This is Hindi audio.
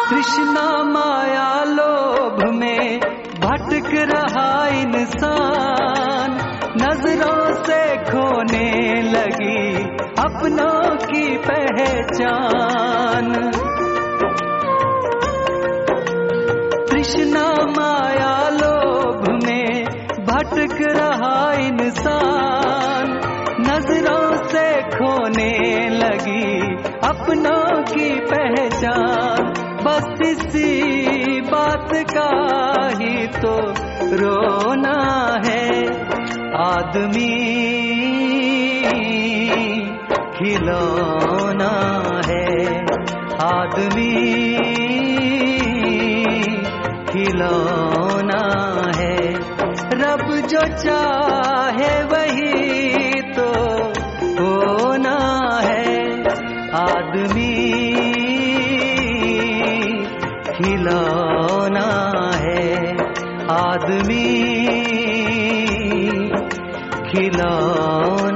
तृष्णा माया लोभ में भटक रहा इंसान, नजरों से खोने लगी अपनों की पहचान। तृष्णा माया लोभ में भटक रहा इंसान, नजरों से खोने लगी अपनों की पहचान। बस इसी बात का ही तो रोना है, आदमी खिलौना है, आदमी खिलौना है। रब जो चाहे वही तो होना है, आदमी खिलौना है, आदमी खिलौना।